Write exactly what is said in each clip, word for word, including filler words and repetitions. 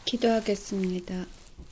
기도하겠습니다.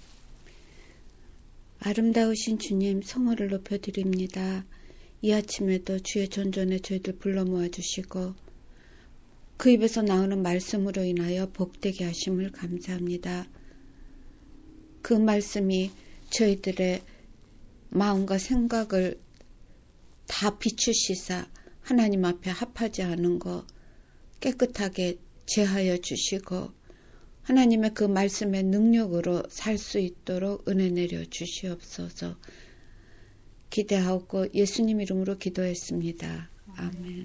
아름다우신 주님, 성호를 높여드립니다. 이 아침에도 주의 존전에 저희들 불러 모아주시고 그 입에서 나오는 말씀으로 인하여 복되게 하심을 감사합니다. 그 말씀이 저희들의 마음과 생각을 다 비추시사 하나님 앞에 합하지 않은 거 깨끗하게 제하여 주시고 하나님의 그 말씀의 능력으로 살 수 있도록 은혜 내려 주시옵소서. 기대하고 예수님 이름으로 기도했습니다. 아멘.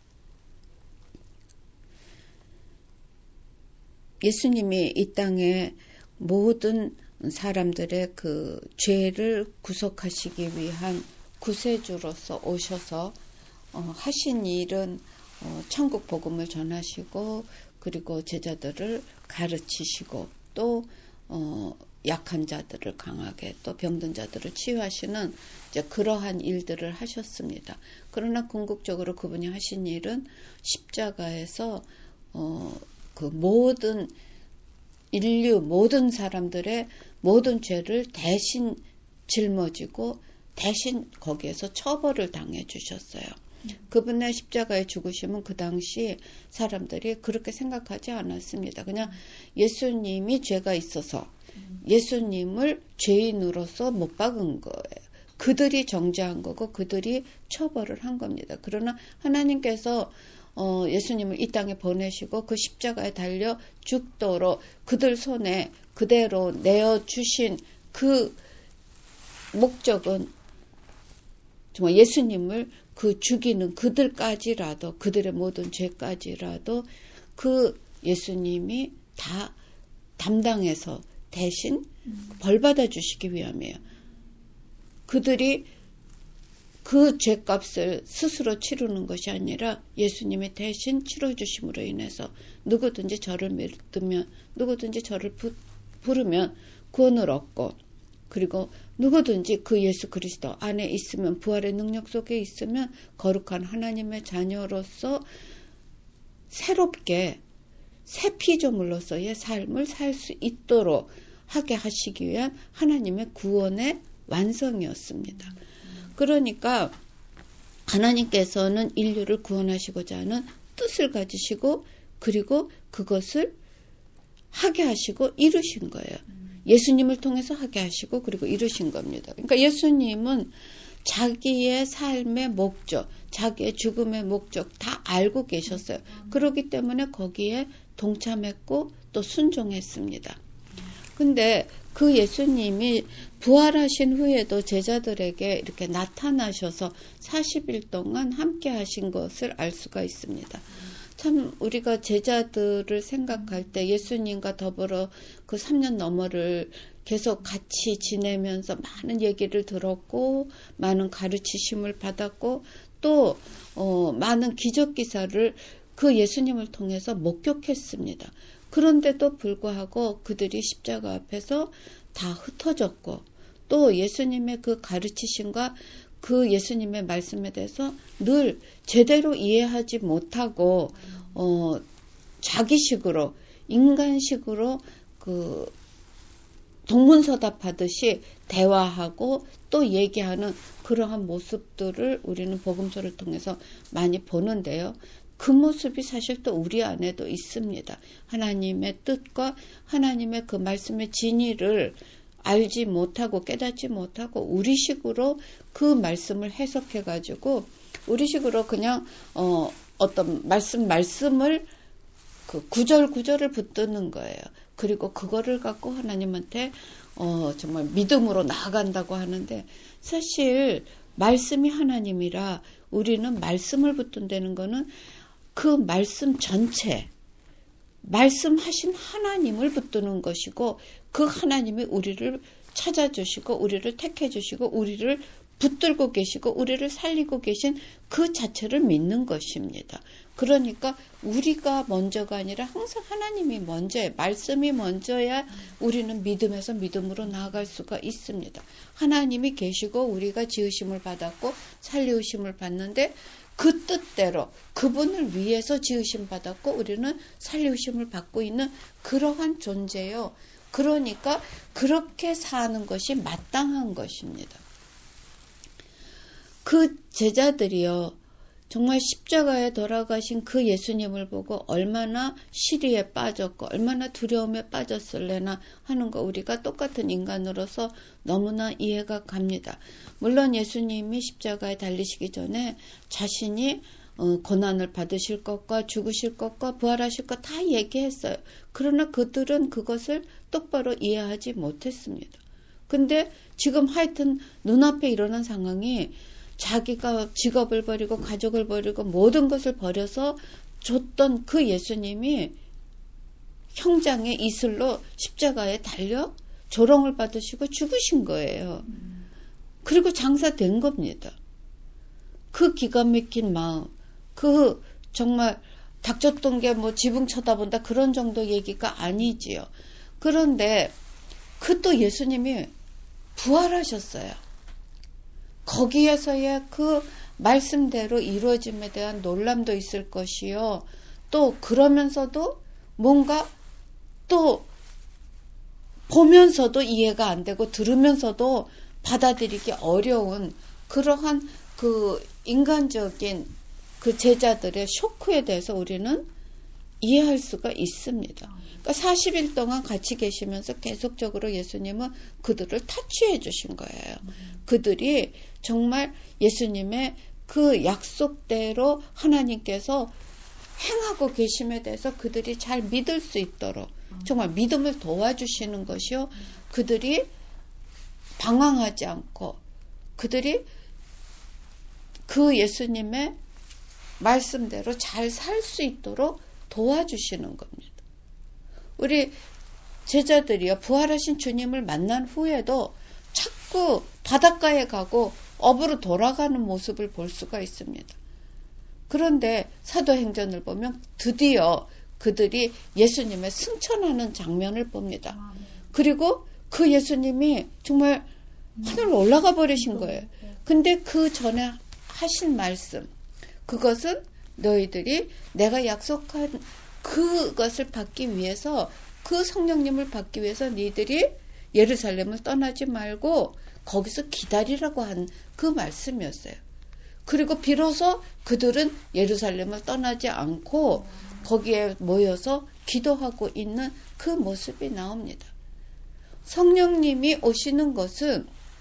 예수님이 이 땅에 모든 사람들의 그 죄를 구속하시기 위한 구세주로서 오셔서 어, 하신 일은 어, 천국 복음을 전하시고 그리고 제자들을 가르치시고 또 어, 약한 자들을 강하게 또 병든 자들을 치유하시는 이제 그러한 일들을 하셨습니다. 그러나 궁극적으로 그분이 하신 일은 십자가에서 어, 그 모든 인류 모든 사람들의 모든 죄를 대신 짊어지고 대신 거기에서 처벌을 당해 주셨어요. 그분의 십자가의 죽으심은 그 당시 사람들이 그렇게 생각하지 않았습니다. 그냥 예수님이 죄가 있어서 예수님을 죄인으로서 못 박은 거예요. 그들이 정죄한 거고 그들이 처벌을 한 겁니다. 그러나 하나님께서 어, 예수님을 이 땅에 보내시고 그 십자가에 달려 죽도록 그들 손에 그대로 내어주신 그 목적은 정말 예수님을 그 죽이는 그들까지라도 그들의 모든 죄까지라도 그 예수님이 다 담당해서 대신 벌받아 주시기 위함이에요. 그들이 그 죄값을 스스로 치르는 것이 아니라 예수님이 대신 치러주심으로 인해서 누구든지 저를 믿으면 누구든지 저를 부, 부르면 구원을 얻고 그리고 누구든지 그 예수 그리스도 안에 있으면 부활의 능력 속에 있으면 거룩한 하나님의 자녀로서 새롭게 새 피조물로서의 삶을 살 수 있도록 하게 하시기 위한 하나님의 구원의 완성이었습니다. 그러니까 하나님께서는 인류를 구원하시고자 하는 뜻을 가지시고 그리고 그것을 하게 하시고 이루신 거예요. 예수님을 통해서 하게 하시고 그리고 이루신 겁니다. 그러니까 예수님은 자기의 삶의 목적, 자기의 죽음의 목적 다 알고 계셨어요. 그렇기 때문에 거기에 동참했고 또 순종했습니다. 근데 그 예수님이 부활하신 후에도 제자들에게 이렇게 나타나셔서 사십 일 동안 함께 하신 것을 알 수가 있습니다. 참 우리가 제자들을 생각할 때 예수님과 더불어 그 삼 년 너머를 계속 같이 지내면서 많은 얘기를 들었고 많은 가르치심을 받았고 또 어, 많은 기적 기사를 그 예수님을 통해서 목격했습니다. 그런데도 불구하고 그들이 십자가 앞에서 다 흩어졌고 또 예수님의 그 가르치심과 그 예수님의 말씀에 대해서 늘 제대로 이해하지 못하고 어, 자기식으로 인간식으로 그 동문서답하듯이 대화하고 또 얘기하는 그러한 모습들을 우리는 복음서를 통해서 많이 보는데요. 그 모습이 사실 또 우리 안에도 있습니다. 하나님의 뜻과 하나님의 그 말씀의 진리를 알지 못하고 깨닫지 못하고 우리식으로 그 말씀을 해석해가지고 우리식으로 그냥 어, 어떤 말씀 말씀을 그 구절 구절을 붙드는 거예요. 그리고 그거를 갖고 하나님한테 어, 정말 믿음으로 나아간다고 하는데 사실 말씀이 하나님이라 우리는 말씀을 붙든다는 거는 그 말씀 전체 말씀하신 하나님을 붙드는 것이고 그 하나님이 우리를 찾아주시고 우리를 택해주시고 우리를 붙들고 계시고 우리를 살리고 계신 그 자체를 믿는 것입니다. 그러니까 우리가 먼저가 아니라 항상 하나님이 먼저예요. 말씀이 먼저야 우리는 믿음에서 믿음으로 나아갈 수가 있습니다. 하나님이 계시고 우리가 지으심을 받았고 살리우심을 받는데 그 뜻대로 그분을 위해서 지으심 받았고 우리는 살리우심을 받고 있는 그러한 존재요. 그러니까 그렇게 사는 것이 마땅한 것입니다. 그 제자들이요. 정말 십자가에 돌아가신 그 예수님을 보고 얼마나 시리에 빠졌고 얼마나 두려움에 빠졌을래나 하는 거 우리가 똑같은 인간으로서 너무나 이해가 갑니다. 물론 예수님이 십자가에 달리시기 전에 자신이 어, 고난을 받으실 것과 죽으실 것과 부활하실 것 다 얘기했어요. 그러나 그들은 그것을 똑바로 이해하지 못했습니다. 근데 지금 하여튼 눈앞에 일어난 상황이 자기가 직업을 버리고 가족을 버리고 모든 것을 버려서 줬던 그 예수님이 형장의 이슬로 십자가에 달려 조롱을 받으시고 죽으신 거예요. 그리고 장사된 겁니다. 그 기가 막힌 마음, 그 정말 닥쳤던 게 뭐 지붕 쳐다본다 그런 정도 얘기가 아니지요. 그런데 그 또 예수님이 부활하셨어요. 거기에서의 그 말씀대로 이루어짐에 대한 놀람도 있을 것이요. 또 그러면서도 뭔가 또 보면서도 이해가 안 되고 들으면서도 받아들이기 어려운 그러한 그 인간적인 그 제자들의 쇼크에 대해서 우리는 이해할 수가 있습니다. 그러니까 사십 일 동안 같이 계시면서 계속적으로 예수님은 그들을 타치해 주신 거예요. 그들이 정말 예수님의 그 약속대로 하나님께서 행하고 계심에 대해서 그들이 잘 믿을 수 있도록 정말 믿음을 도와주시는 것이요. 그들이 방황하지 않고 그들이 그 예수님의 말씀대로 잘 살 수 있도록 도와주시는 겁니다. 우리 제자들이요. 부활하신 주님을 만난 후에도 자꾸 바닷가에 가고 업으로 돌아가는 모습을 볼 수가 있습니다. 그런데 사도행전을 보면 드디어 그들이 예수님의 승천하는 장면을 봅니다. 그리고 그 예수님이 정말 하늘로 올라가 버리신 거예요. 근데 그 전에 하신 말씀, 그것은 너희들이 내가 약속한 그것을 받기 위해서 그 성령님을 받기 위해서 너희들이 예루살렘을 떠나지 말고 거기서 기다리라고 한 그 말씀이었어요. 그리고 비로소 그들은 예루살렘을 떠나지 않고 거기에 모여서 기도하고 있는 그 모습이 나옵니다. 성령님이 오시는 것은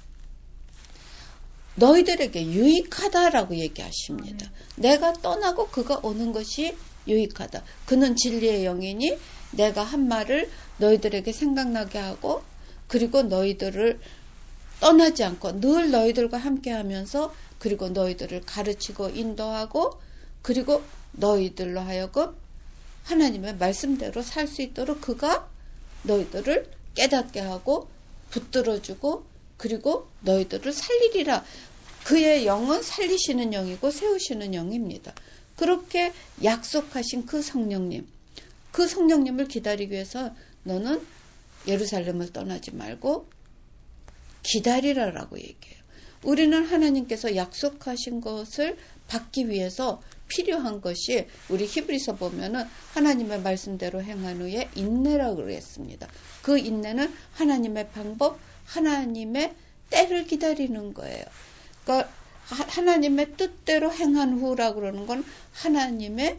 너희들에게 유익하다라고 얘기하십니다. 내가 떠나고 그가 오는 것이 유익하다. 그는 진리의 영이니 내가 한 말을 너희들에게 생각나게 하고 그리고 너희들을 떠나지 않고 늘 너희들과 함께 하면서 그리고 너희들을 가르치고 인도하고 그리고 너희들로 하여금 하나님의 말씀대로 살 수 있도록 그가 너희들을 깨닫게 하고 붙들어주고 그리고 너희들을 살리리라. 그의 영은 살리시는 영이고 세우시는 영입니다. 그렇게 약속하신 그 성령님, 그 성령님을 기다리기 위해서 너는 예루살렘을 떠나지 말고 기다리라라고 얘기해요. 우리는 하나님께서 약속하신 것을 받기 위해서 필요한 것이 우리 히브리서 보면은 하나님의 말씀대로 행한 후에 인내라고 그랬습니다. 그 인내는 하나님의 방법, 하나님의 때를 기다리는 거예요. 그러니까 하나님의 뜻대로 행한 후라고 그러는 건 하나님의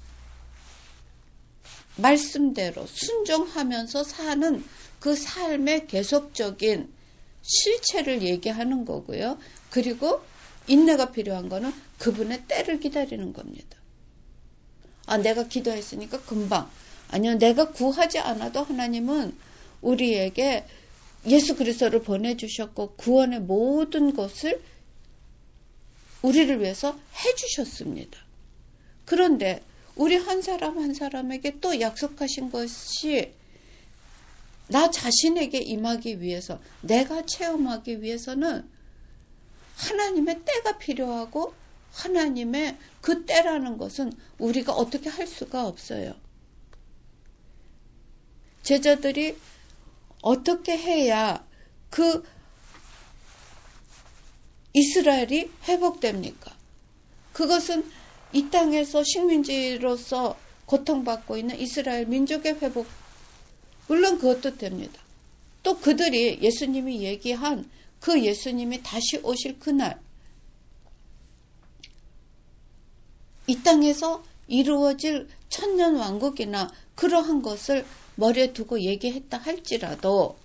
말씀대로 순종하면서 사는 그 삶의 계속적인 실체를 얘기하는 거고요. 그리고 인내가 필요한 거는 그분의 때를 기다리는 겁니다. 아, 내가 기도했으니까 금방. 아니요, 내가 구하지 않아도 하나님은 우리에게 예수 그리스도를 보내주셨고 구원의 모든 것을 우리를 위해서 해주셨습니다. 그런데 우리 한 사람 한 사람에게 또 약속하신 것이 나 자신에게 임하기 위해서, 내가 체험하기 위해서는 하나님의 때가 필요하고 하나님의 그 때라는 것은 우리가 어떻게 할 수가 없어요. 제자들이 어떻게 해야 그 이스라엘이 회복됩니까? 그것은 이 땅에서 식민지로서 고통받고 있는 이스라엘 민족의 회복, 물론 그것도 됩니다. 또 그들이 예수님이 얘기한 그 예수님이 다시 오실 그날, 이 땅에서 이루어질 천년 왕국이나 그러한 것을 머리에 두고 얘기했다 할지라도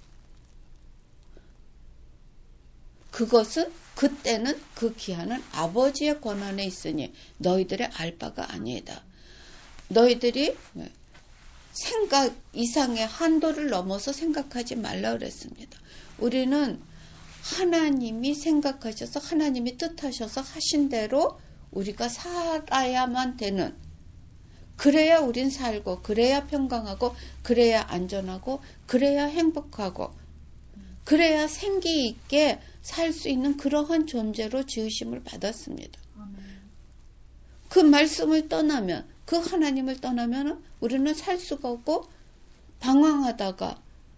그것은 그때는 그 기한은 아버지의 권한에 있으니 너희들의 알 바가 아니다. 너희들이 생각 이상의 한도를 넘어서 생각하지 말라 그랬습니다. 우리는 하나님이 생각하셔서 하나님이 뜻하셔서 하신 대로 우리가 살아야만 되는, 그래야 우린 살고 그래야 평강하고 그래야 안전하고 그래야 행복하고 그래야 생기 있게 살 수 있는 그러한 존재로 지으심을 받았습니다. 그 말씀을 떠나면, 그 하나님을 떠나면 우리는 살 수가 없고 방황하다가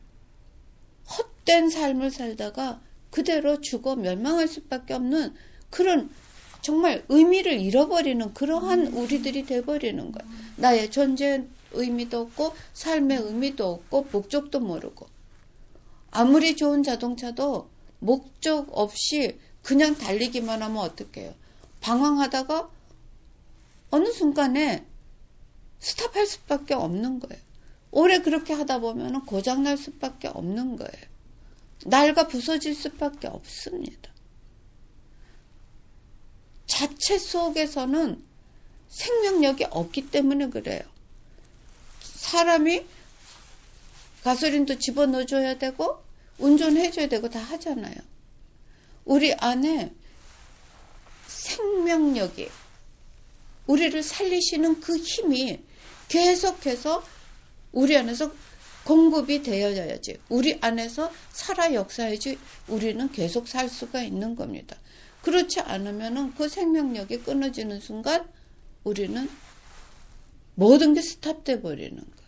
헛된 삶을 살다가 그대로 죽어 멸망할 수밖에 없는 그런 정말 의미를 잃어버리는 그러한 우리들이 돼버리는 거예요. 나의 존재의 의미도 없고 삶의 의미도 없고 목적도 모르고, 아무리 좋은 자동차도 목적 없이 그냥 달리기만 하면 어떡해요? 방황하다가 어느 순간에 스탑할 수밖에 없는 거예요. 오래 그렇게 하다 보면 고장날 수밖에 없는 거예요. 낡아 부서질 수밖에 없습니다. 자체 속에서는 생명력이 없기 때문에 그래요. 사람이 가솔린도 집어넣어줘야 되고 운전해줘야 되고 다 하잖아요. 우리 안에 생명력이, 우리를 살리시는 그 힘이 계속해서 우리 안에서 공급이 되어야지, 우리 안에서 살아 역사해야지 우리는 계속 살 수가 있는 겁니다. 그렇지 않으면 그 생명력이 끊어지는 순간 우리는 모든 게 스탑돼 버리는 거예요.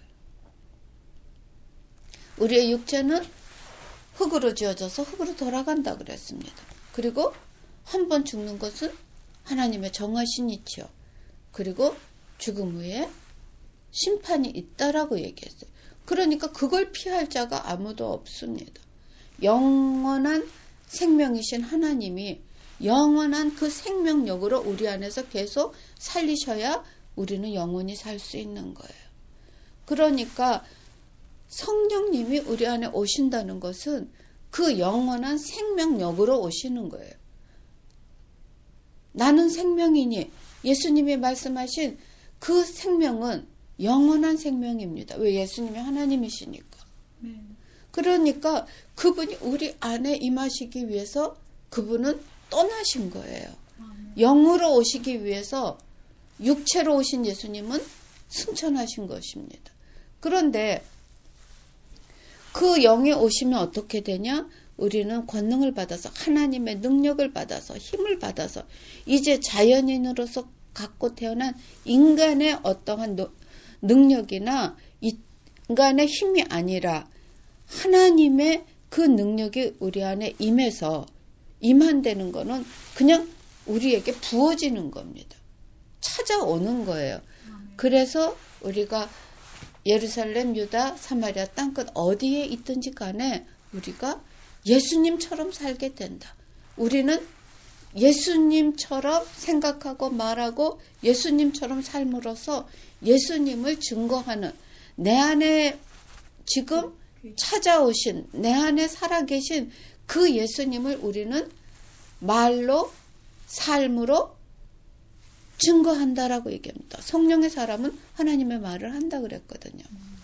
우리의 육체는 흙으로 지어져서 흙으로 돌아간다 그랬습니다. 그리고 한 번 죽는 것은 하나님의 정하신 이치요. 그리고 죽음 후에 심판이 있다라고 얘기했어요. 그러니까 그걸 피할 자가 아무도 없습니다. 영원한 생명이신 하나님이 영원한 그 생명력으로 우리 안에서 계속 살리셔야 우리는 영원히 살 수 있는 거예요. 그러니까 성령님이 우리 안에 오신다는 것은 그 영원한 생명력으로 오시는 거예요. 나는 생명이니, 예수님이 말씀하신 그 생명은 영원한 생명입니다. 왜? 예수님이 하나님이시니까. 네. 그러니까 그분이 우리 안에 임하시기 위해서 그분은 떠나신 거예요. 아, 네. 영으로 오시기 위해서 육체로 오신 예수님은 승천하신 것입니다. 그런데 그 영에 오시면 어떻게 되냐? 우리는 권능을 받아서, 하나님의 능력을 받아서, 힘을 받아서 이제 자연인으로서 갖고 태어난 인간의 어떠한 노, 능력이나 인간의 힘이 아니라 하나님의 그 능력이 우리 안에 임해서, 임한다는 거는 그냥 우리에게 부어지는 겁니다. 찾아오는 거예요. 그래서 우리가 예루살렘, 유다, 사마리아 땅끝 어디에 있든지 간에 우리가 예수님처럼 살게 된다. 우리는 예수님처럼 생각하고 말하고 예수님처럼 삶으로써 예수님을 증거하는, 내 안에 지금 찾아오신, 내 안에 살아계신 그 예수님을 우리는 말로, 삶으로 증거한다라고 얘기합니다. 성령의 사람은 하나님의 말을 한다 그랬거든요.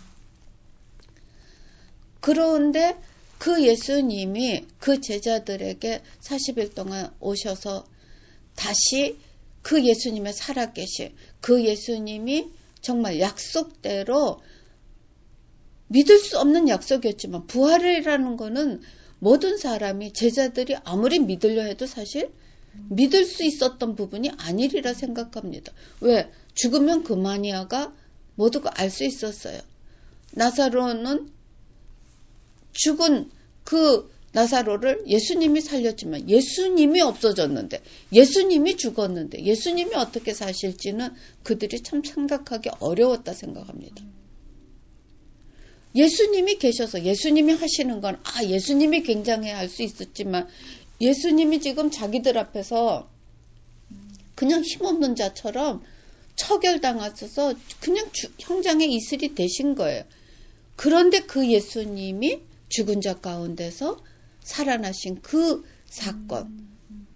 그런데 그 예수님이 그 제자들에게 사십 일 동안 오셔서 다시 그 예수님의 살아계신 그 예수님이 정말 약속대로, 믿을 수 없는 약속이었지만 부활이라는 거는 모든 사람이, 제자들이 아무리 믿으려 해도 사실 믿을 수 있었던 부분이 아니리라 생각합니다. 왜? 죽으면 그만이야가 모두가 알 수 있었어요. 나사로는 죽은 그 나사로를 예수님이 살렸지만 예수님이 없어졌는데, 예수님이 죽었는데 예수님이 어떻게 사실지는 그들이 참 생각하기 어려웠다 생각합니다. 예수님이 계셔서 예수님이 하시는 건 아 예수님이 굉장해 할 수 있었지만 예수님이 지금 자기들 앞에서 그냥 힘없는 자처럼 처결당하셔서 그냥 주, 형장의 이슬이 되신 거예요. 그런데 그 예수님이 죽은 자 가운데서 살아나신 그 사건,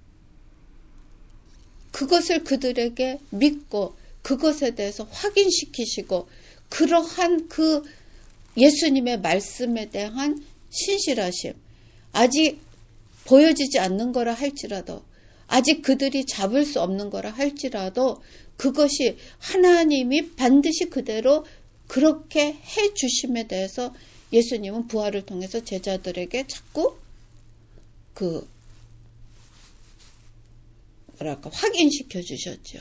그것을 그들에게 믿고 그것에 대해서 확인시키시고 그러한 그 예수님의 말씀에 대한 신실하심, 아직 보여지지 않는 거라 할지라도, 아직 그들이 잡을 수 없는 거라 할지라도 그것이 하나님이 반드시 그대로 그렇게 해 주심에 대해서 예수님은 부활을 통해서 제자들에게 자꾸 그 뭐랄까 확인시켜 주셨죠.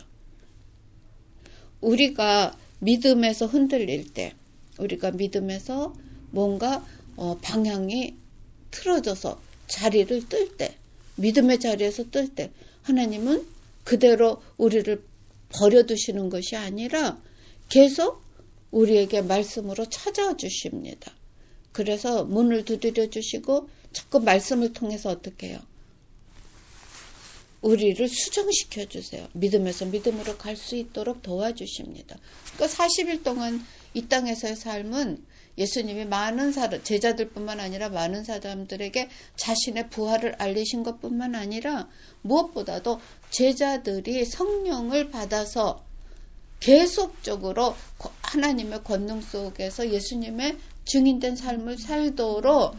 우리가 믿음에서 흔들릴 때, 우리가 믿음에서 뭔가 어, 방향이 틀어져서 자리를 뜰 때, 믿음의 자리에서 뜰 때 하나님은 그대로 우리를 버려두시는 것이 아니라 계속 우리에게 말씀으로 찾아와 주십니다. 그래서 문을 두드려 주시고 자꾸 말씀을 통해서 어떻게 해요? 우리를 수정시켜 주세요. 믿음에서 믿음으로 갈 수 있도록 도와주십니다. 그러니까 사십 일 동안 이 땅에서의 삶은 예수님이 많은 사람, 제자들뿐만 아니라 많은 사람들에게 자신의 부활을 알리신 것뿐만 아니라 무엇보다도 제자들이 성령을 받아서 계속적으로 하나님의 권능 속에서 예수님의 증인된 삶을 살도록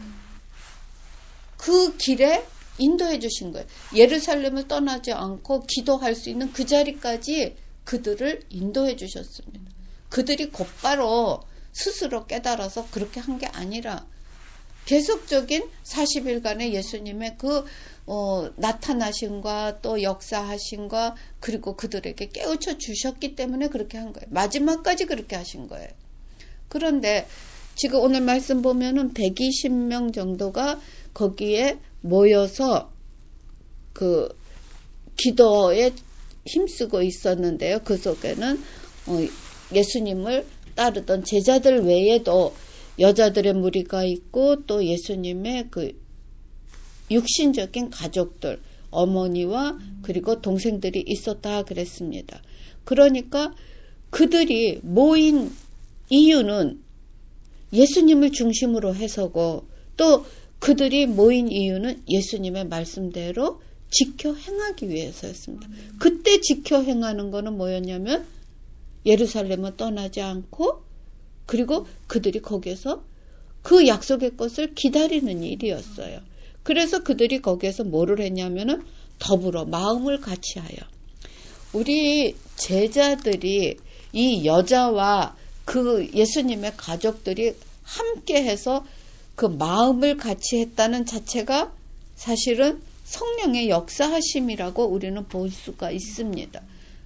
그 길에 인도해 주신 거예요. 예루살렘을 떠나지 않고 기도할 수 있는 그 자리까지 그들을 인도해 주셨습니다. 그들이 곧바로 스스로 깨달아서 그렇게 한 게 아니라 계속적인 사십 일간의 예수님의 그 어, 나타나심과 또 역사하심과 그리고 그들에게 깨우쳐 주셨기 때문에 그렇게 한 거예요. 마지막까지 그렇게 하신 거예요. 그런데 지금 오늘 말씀 보면은 백이십 명 정도가 거기에 모여서 그 기도에 힘쓰고 있었는데요. 그 속에는 어, 예수님을 따르던 제자들 외에도 여자들의 무리가 있고 또 예수님의 그 육신적인 가족들, 어머니와 그리고 동생들이 있었다 그랬습니다. 그러니까 그들이 모인 이유는 예수님을 중심으로 해서고 또 그들이 모인 이유는 예수님의 말씀대로 지켜 행하기 위해서였습니다. 그때 지켜 행하는 거는 뭐였냐면 예루살렘을 떠나지 않고 그리고 그들이 거기에서 그 약속의 것을 기다리는 일이었어요. 그래서 그들이 거기에서 뭐를 했냐면은 더불어 마음을 같이하여, 우리 제자들이 이 여자와 그 예수님의 가족들이 함께해서 그 마음을 같이 했다는 자체가 사실은 성령의 역사하심이라고 우리는 볼 수가 있습니다.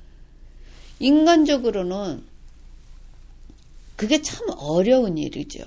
인간적으로는 그게 참 어려운 일이죠.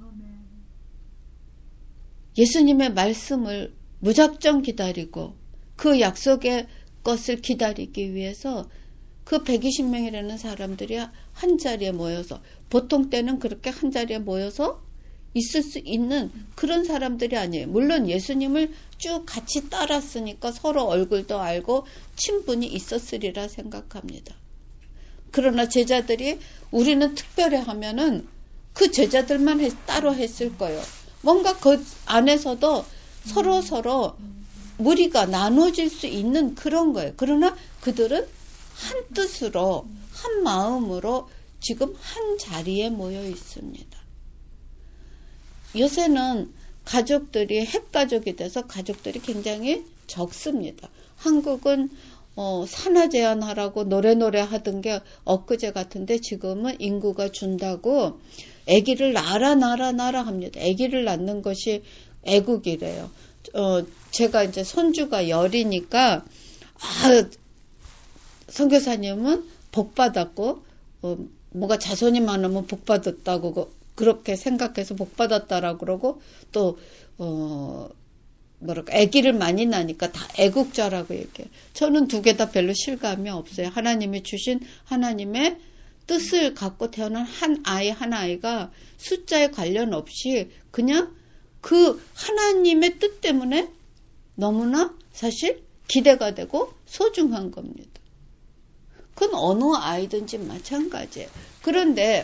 예수님의 말씀을 무작정 기다리고 그 약속의 것을 기다리기 위해서 그 백이십 명이라는 사람들이 한 자리에 모여서, 보통 때는 그렇게 한 자리에 모여서 있을 수 있는 그런 사람들이 아니에요. 물론 예수님을 쭉 같이 따랐으니까 서로 얼굴도 알고 친분이 있었으리라 생각합니다. 그러나 제자들이 우리는 특별히 하면은 그 제자들만 했, 따로 했을 거예요. 뭔가 그 안에서도 서로 서로 무리가 나눠질 수 있는 그런 거예요. 그러나 그들은 한 뜻으로 한 마음으로 지금 한 자리에 모여 있습니다. 요새는 가족들이 핵가족이 돼서 가족들이 굉장히 적습니다. 한국은 어, 산하 제한하라고 노래 노래 하던 게 엊그제 같은데 지금은 인구가 준다고 아기를 낳아라 낳아라 낳아라 합니다. 아기를 낳는 것이 애국이래요. 어, 제가 이제 손주가 열이니까 아, 선교사님은 복 받았고 어, 뭐가 자손이 많으면 복 받았다고 그렇게 생각해서 복 받았다라고 그러고 또 어, 뭐랄까 아기를 많이 낳으니까 다 애국자라고 얘기해요. 저는 두 개 다 별로 실감이 없어요. 하나님이 주신 하나님의 뜻을 갖고 태어난 한 아이 한 아이가 숫자에 관련 없이 그냥 그 하나님의 뜻 때문에 너무나 사실 기대가 되고 소중한 겁니다. 그건 어느 아이든지 마찬가지예요. 그런데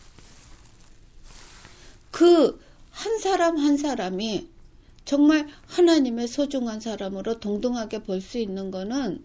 그 한 사람 한 사람이 정말 하나님의 소중한 사람으로 동등하게 볼 수 있는 거는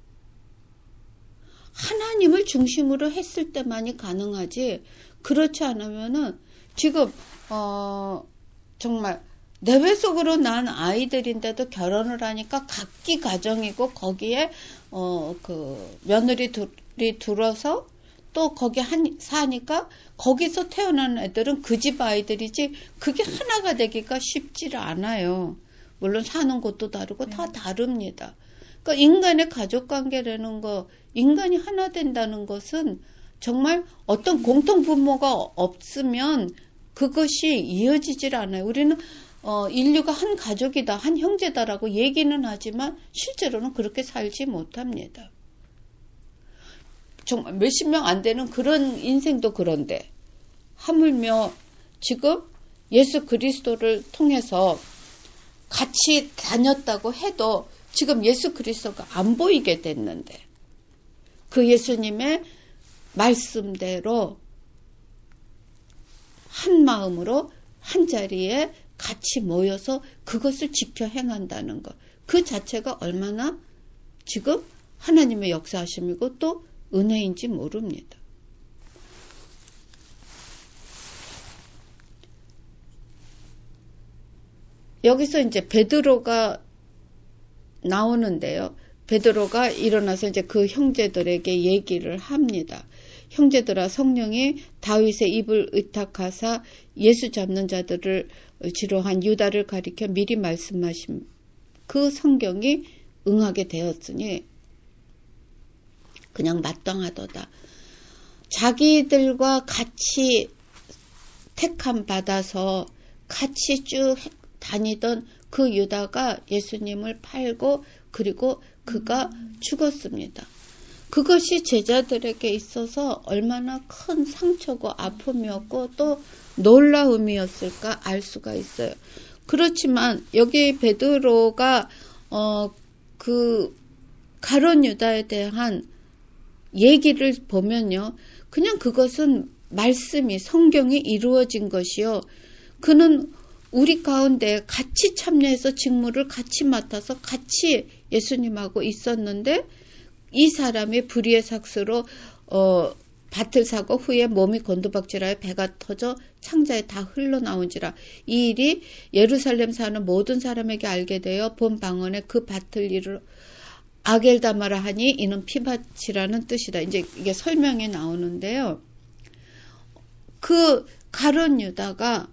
하나님을 중심으로 했을 때만이 가능하지, 그렇지 않으면은 지금 어 정말 내외 속으로 난 아이들인데도 결혼을 하니까 각기 가정이고 거기에 어 그 며느리들이 들어서 또 거기 한 사니까 거기서 태어난 애들은 그 집 아이들이지 그게 하나가 되기가 쉽지를 않아요. 물론 사는 곳도 다르고 네. 다 다릅니다. 그러니까 인간의 가족관계라는 거, 인간이 하나 된다는 것은 정말 어떤 공통 부모가 없으면 그것이 이어지질 않아요. 우리는 어, 인류가 한 가족이다, 한 형제다라고 얘기는 하지만 실제로는 그렇게 살지 못합니다. 정말 몇십 명 안 되는 그런 인생도 그런데 하물며 지금 예수 그리스도를 통해서 같이 다녔다고 해도 지금 예수 그리스도가 안 보이게 됐는데 그 예수님의 말씀대로 한 마음으로 한 자리에 같이 모여서 그것을 지켜 행한다는 것, 그 자체가 얼마나 지금 하나님의 역사하심이고 또 은혜인지 모릅니다. 여기서 이제 베드로가 나오는데요. 베드로가 일어나서 이제 그 형제들에게 얘기를 합니다. 형제들아, 성령이 다윗의 입을 의탁하사 예수 잡는 자들을 지로한 유다를 가리켜 미리 말씀하신 그 성경이 응하게 되었으니 그냥 마땅하도다. 자기들과 같이 택함 받아서 같이 쭉 다니던 그 유다가 예수님을 팔고 그리고 그가 죽었습니다. 그것이 제자들에게 있어서 얼마나 큰 상처고 아픔이었고 또 놀라움이었을까 알 수가 있어요. 그렇지만 여기 베드로가 어, 그 가룟 유다에 대한 얘기를 보면요. 그냥 그것은 말씀이 성경이 이루어진 것이요. 그는 우리 가운데 같이 참여해서 직무를 같이 맡아서 같이 예수님하고 있었는데 이 사람이 불의의 삭스로 어, 밭을 사고 후에 몸이 곤두박질하여 배가 터져 창자에 다 흘러나온지라. 이 일이 예루살렘 사는 모든 사람에게 알게 되어 본 방언에 그 밭을 이르러 아겔다마라 하니 이는 피밭이라는 뜻이다. 이제 이게 설명이 나오는데요. 그 가룟 유다가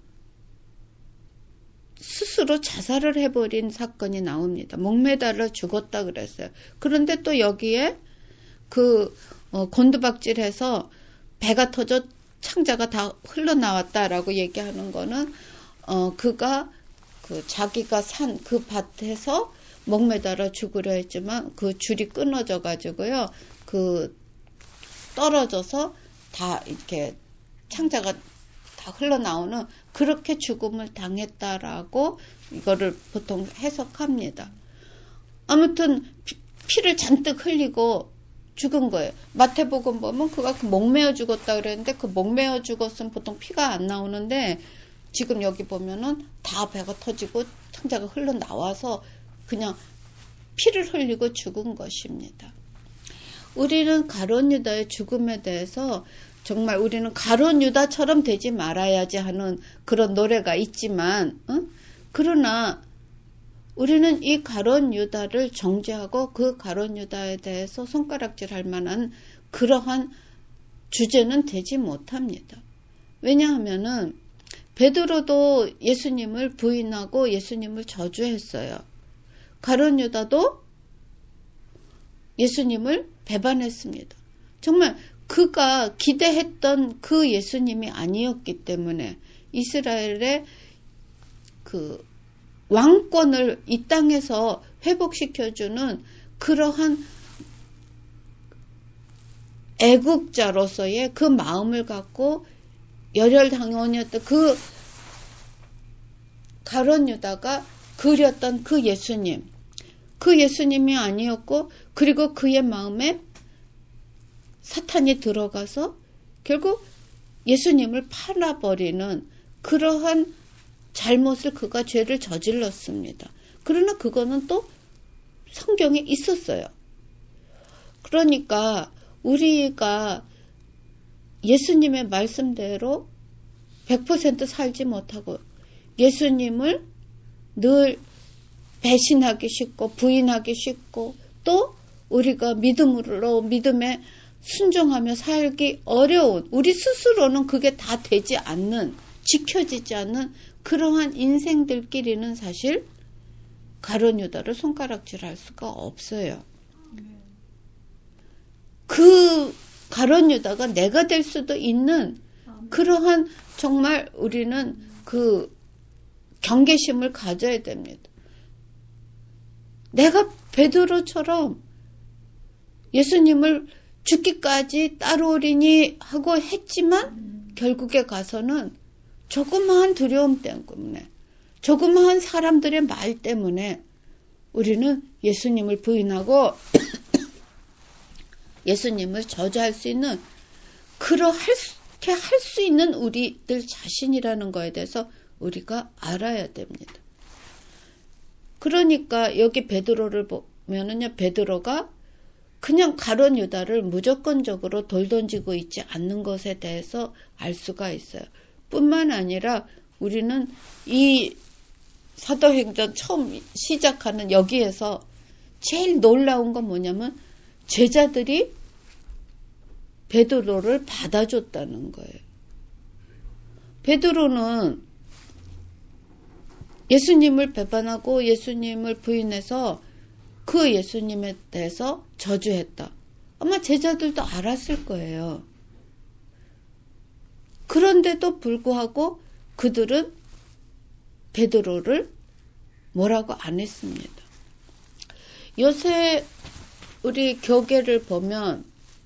스스로 자살을 해버린 사건이 나옵니다. 목매달아 죽었다 그랬어요. 그런데 또 여기에 그 어, 곤두박질해서 배가 터져 창자가 다 흘러나왔다라고 얘기하는 거는 어, 그가 그 자기가 산 그 밭에서 목매달아 죽으려 했지만 그 줄이 끊어져 가지고요. 그 떨어져서 다 이렇게 창자가 다 흘러나오는 그렇게 죽음을 당했다라고 이거를 보통 해석합니다. 아무튼 피, 피를 잔뜩 흘리고 죽은 거예요. 마태복음 보면 그가 그 목매어 죽었다 그랬는데 그 목매어 죽었으면 보통 피가 안 나오는데 지금 여기 보면은 다 배가 터지고 창자가 흘러나와서 그냥 피를 흘리고 죽은 것입니다. 우리는 가룟 유다의 죽음에 대해서 정말 우리는 가룟 유다처럼 되지 말아야지 하는 그런 노래가 있지만 어? 그러나 우리는 이 가룟 유다를 정죄하고 그 가룟 유다에 대해서 손가락질할 만한 그러한 주제는 되지 못합니다. 왜냐하면은 베드로도 예수님을 부인하고 예수님을 저주했어요. 가룟 유다도 예수님을 배반했습니다. 정말 그가 기대했던 그 예수님이 아니었기 때문에 이스라엘의 그 왕권을 이 땅에서 회복시켜주는 그러한 애국자로서의 그 마음을 갖고 열혈당원이었던 그 가룟 유다가 그렸던 그 예수님, 그 예수님이 아니었고, 그리고 그의 마음에 사탄이 들어가서 결국 예수님을 팔아버리는 그러한 잘못을 그가 죄를 저질렀습니다. 그러나 그거는 또 성경에 있었어요. 그러니까 우리가 예수님의 말씀대로 백 퍼센트 살지 못하고 예수님을 늘 배신하기 쉽고 부인하기 쉽고 또 우리가 믿음으로 믿음에 순종하며 살기 어려운, 우리 스스로는 그게 다 되지 않는, 지켜지지 않는 그러한 인생들끼리는 사실 가룟 유다를 손가락질할 수가 없어요. 그 가룟 유다가 내가 될 수도 있는 그러한 정말 우리는 그 경계심을 가져야 됩니다. 내가 베드로처럼 예수님을 죽기까지 따르오리니 하고 했지만 결국에 가서는 조그마한 두려움 때문에, 조그마한 사람들의 말 때문에 우리는 예수님을 부인하고 예수님을 저주할 수 있는, 그렇게 할 수 있는 우리들 자신이라는 거에 대해서 우리가 알아야 됩니다. 그러니까 여기 베드로를 보면은요, 베드로가 그냥 가룟 유다를 무조건적으로 돌 던지고 있지 않는 것에 대해서 알 수가 있어요. 뿐만 아니라 우리는 이 사도행전 처음 시작하는 여기에서 제일 놀라운 건 뭐냐면 제자들이 베드로를 받아줬다는 거예요. 베드로는 예수님을 배반하고 예수님을 부인해서 그 예수님에 대해서 저주했다. 아마 제자들도 알았을 거예요. 그런데도 불구하고 그들은 베드로를 뭐라고 안 했습니다. 요새 우리 교계를 보면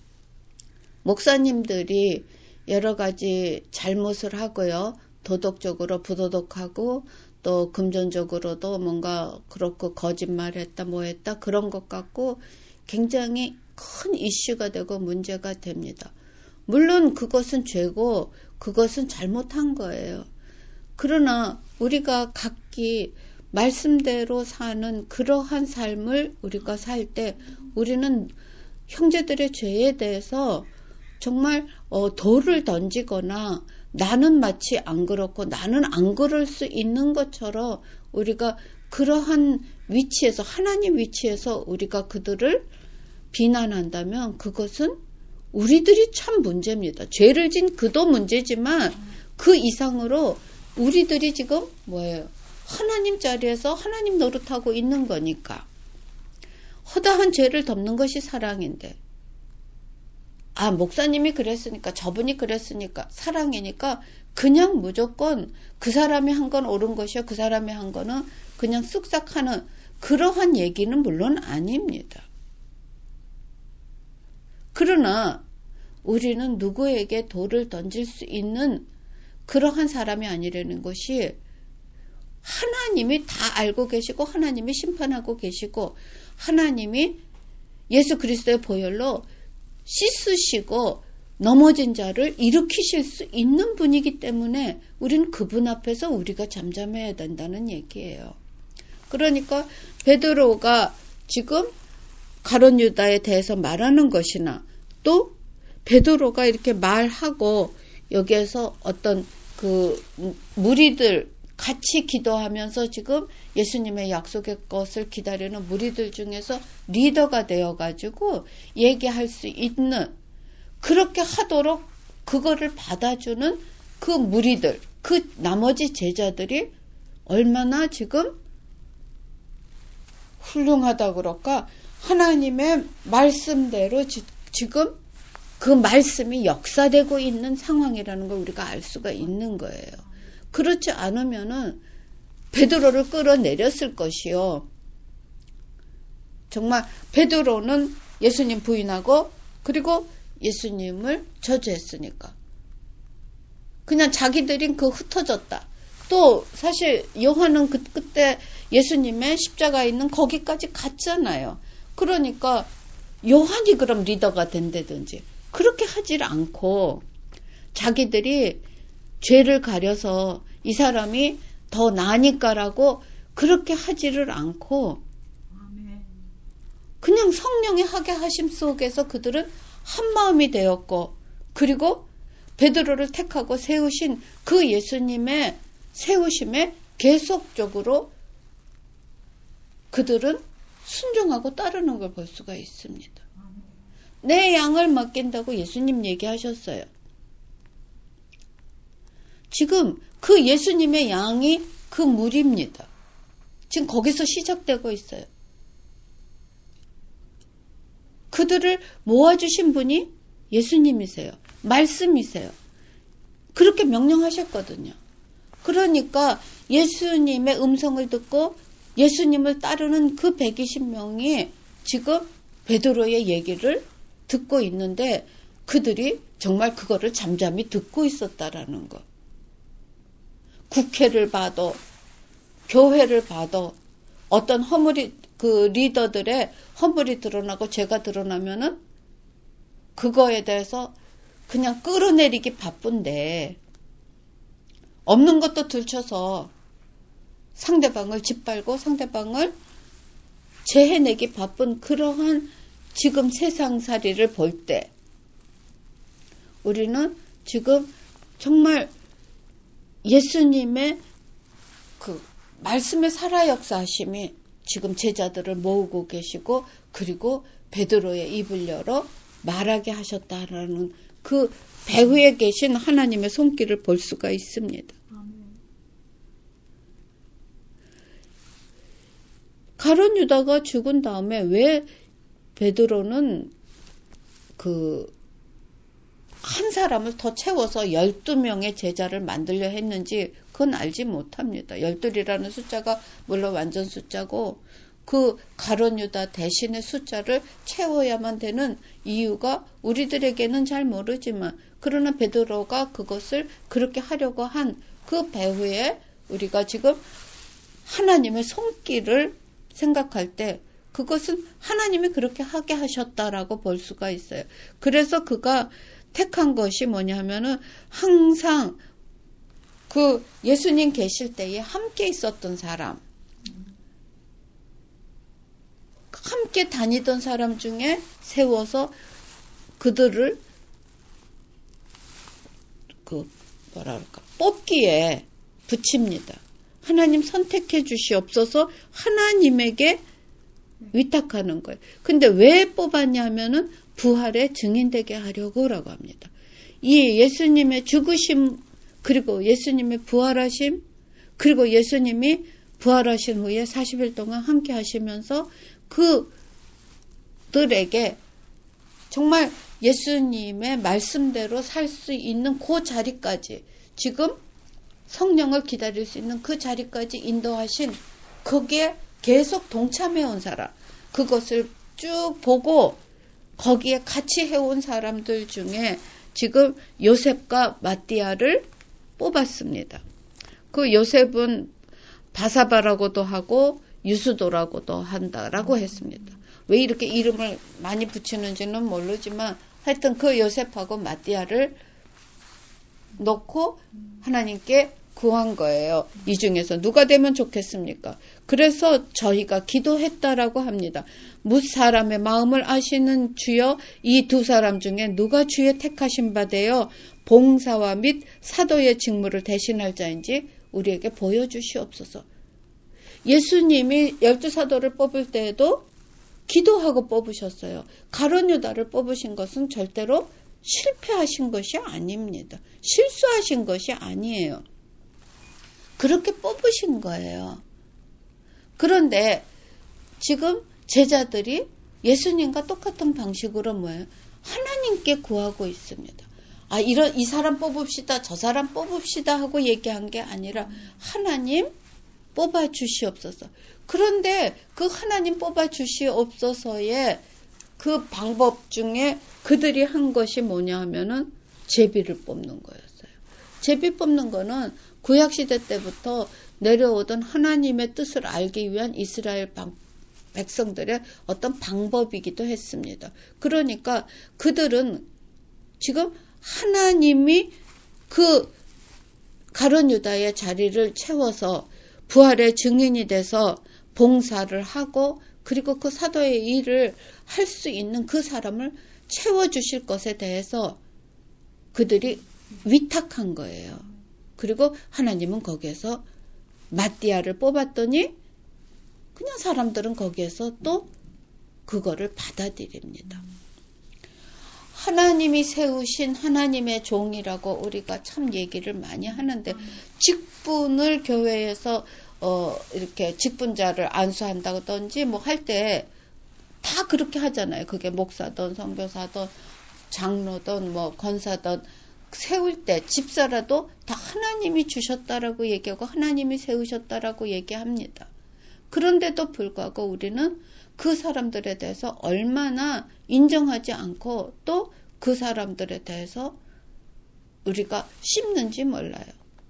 목사님들이 여러 가지 잘못을 하고요. 도덕적으로 부도덕하고 또 금전적으로도 뭔가 그렇고 거짓말했다 뭐했다 그런 것 같고 굉장히 큰 이슈가 되고 문제가 됩니다. 물론 그것은 죄고 그것은 잘못한 거예요. 그러나 우리가 각기 말씀대로 사는 그러한 삶을 우리가 살 때 우리는 형제들의 죄에 대해서 정말 어, 돌을 던지거나 나는 마치 안 그렇고 나는 안 그럴 수 있는 것처럼 우리가 그러한 위치에서, 하나님 위치에서 우리가 그들을 비난한다면 그것은 우리들이 참 문제입니다. 죄를 진 그도 문제지만 그 이상으로 우리들이 지금 뭐예요? 하나님 자리에서 하나님 노릇하고 있는 거니까. 허다한 죄를 덮는 것이 사랑인데, 아, 목사님이 그랬으니까, 저분이 그랬으니까, 사랑이니까 그냥 무조건 그 사람이 한 건 옳은 것이요, 그 사람이 한 거는 그냥 쓱싹하는 그러한 얘기는 물론 아닙니다. 그러나 우리는 누구에게 돌을 던질 수 있는 그러한 사람이 아니라는 것이, 하나님이 다 알고 계시고 하나님이 심판하고 계시고 하나님이 예수 그리스도의 보혈로 씻으시고 넘어진 자를 일으키실 수 있는 분이기 때문에 우리는 그분 앞에서 우리가 잠잠해야 된다는 얘기예요. 그러니까 베드로가 지금 가룟 유다에 대해서 말하는 것이나 또 베드로가 이렇게 말하고 여기에서 어떤 그 무리들 같이 기도하면서 지금 예수님의 약속의 것을 기다리는 무리들 중에서 리더가 되어가지고 얘기할 수 있는, 그렇게 하도록 그거를 받아주는 그 무리들, 그 나머지 제자들이 얼마나 지금 훌륭하다 그럴까? 하나님의 말씀대로 지, 지금 그 말씀이 역사되고 있는 상황이라는 걸 우리가 알 수가 있는 거예요. 그렇지 않으면은 베드로를 끌어내렸을 것이요. 정말 베드로는 예수님 부인하고 그리고 예수님을 저주했으니까. 그냥 자기들이 그 흩어졌다. 또 사실 요한은 그, 그때 예수님의 십자가에 있는 거기까지 갔잖아요. 그러니까 요한이 그럼 리더가 된다든지 그렇게 하질 않고 자기들이 죄를 가려서 이 사람이 더 나으니까라고 그렇게 하지를 않고 그냥 성령의 하게 하심 속에서 그들은 한 마음이 되었고 그리고 베드로를 택하고 세우신 그 예수님의 세우심에 계속적으로 그들은 순종하고 따르는 걸 볼 수가 있습니다. 내 양을 맡긴다고 예수님 얘기하셨어요. 지금 그 예수님의 양이 그 무리입니다. 지금 거기서 시작되고 있어요. 그들을 모아주신 분이 예수님이세요. 말씀이세요. 그렇게 명령하셨거든요. 그러니까 예수님의 음성을 듣고 예수님을 따르는 그 백이십 명이 지금 베드로의 얘기를 듣고 있는데 그들이 정말 그거를 잠잠히 듣고 있었다라는 거. 국회를 봐도 교회를 봐도 어떤 허물이 그 리더들의 허물이 드러나고 죄가 드러나면은 그거에 대해서 그냥 끌어내리기 바쁜데 없는 것도 들춰서 상대방을 짓밟고 상대방을 재해내기 바쁜 그러한 지금 세상살이를 볼 때 우리는 지금 정말 예수님의 그 말씀의 살아 역사하심이 지금 제자들을 모으고 계시고 그리고 베드로의 입을 열어 말하게 하셨다라는 그 배후에 계신 하나님의 손길을 볼 수가 있습니다. 가룟 유다가 죽은 다음에 왜 베드로는 그 한 사람을 더 채워서 열두 명의 제자를 만들려 했는지 그건 알지 못합니다. 열둘이라는 숫자가 물론 완전 숫자고 그 가룟 유다 대신의 숫자를 채워야만 되는 이유가 우리들에게는 잘 모르지만 그러나 베드로가 그것을 그렇게 하려고 한 그 배후에 우리가 지금 하나님의 손길을 생각할 때 그것은 하나님이 그렇게 하게 하셨다라고 볼 수가 있어요. 그래서 그가 택한 것이 뭐냐면은 항상 그 예수님 계실 때에 함께 있었던 사람, 함께 다니던 사람 중에 세워서 그들을 그 뭐라 그럴까 뽑기에 붙입니다. 하나님 선택해 주시옵소서 하나님에게 위탁하는 거예요. 근데 왜 뽑았냐면은 부활의 증인되게 하려고라고 합니다. 이 예수님의 죽으심 그리고 예수님의 부활하심 그리고 예수님이 부활하신 후에 사십 일 동안 함께 하시면서 그들에게 정말 예수님의 말씀대로 살 수 있는 그 자리까지 지금 성령을 기다릴 수 있는 그 자리까지 인도하신 거기에 계속 동참해 온 사람 그것을 쭉 보고 거기에 같이 해온 사람들 중에 지금 요셉과 마띠아를 뽑았습니다. 그 요셉은 바사바라고도 하고 유수도라고도 한다라고 했습니다. 왜 이렇게 이름을 많이 붙이는지는 모르지만 하여튼 그 요셉하고 마띠아를 놓고 하나님께 구한 거예요. 이 중에서 누가 되면 좋겠습니까? 그래서 저희가 기도했다라고 합니다. 뭇 사람의 마음을 아시는 주여 이 두 사람 중에 누가 주의 택하신 바 되어 봉사와 및 사도의 직무를 대신할 자인지 우리에게 보여주시옵소서. 예수님이 열두 사도를 뽑을 때에도 기도하고 뽑으셨어요. 가룟 유다를 뽑으신 것은 절대로 실패하신 것이 아닙니다. 실수하신 것이 아니에요. 그렇게 뽑으신 거예요. 그런데 지금 제자들이 예수님과 똑같은 방식으로 뭐예요? 하나님께 구하고 있습니다. 아, 이런, 이 사람 뽑읍시다, 저 사람 뽑읍시다 하고 얘기한 게 아니라 하나님, 뽑아 주시옵소서. 그런데 그 하나님 뽑아 주시옵소서의 그 방법 중에 그들이 한 것이 뭐냐 하면은 제비를 뽑는 거였어요. 제비 뽑는 거는 구약시대 때부터 내려오던 하나님의 뜻을 알기 위한 이스라엘 방, 백성들의 어떤 방법이기도 했습니다. 그러니까 그들은 지금 하나님이 그 가룟 유다의 자리를 채워서 부활의 증인이 돼서 봉사를 하고 그리고 그 사도의 일을 할 수 있는 그 사람을 채워주실 것에 대해서 그들이 위탁한 거예요. 그리고 하나님은 거기에서 마띠아를 뽑았더니 그냥 사람들은 거기에서 또 그거를 받아들입니다. 하나님이 세우신 하나님의 종이라고 우리가 참 얘기를 많이 하는데 직분을 교회에서 어 이렇게 직분자를 안수한다든지 뭐 할 때 다 그렇게 하잖아요. 그게 목사든 선교사든 장로든 뭐 권사든 세울 때 집사라도 다 하나님이 주셨다라고 얘기하고 하나님이 세우셨다라고 얘기합니다. 그런데도 불구하고 우리는 그 사람들에 대해서 얼마나 인정하지 않고 또 그 사람들에 대해서 우리가 씹는지 몰라요.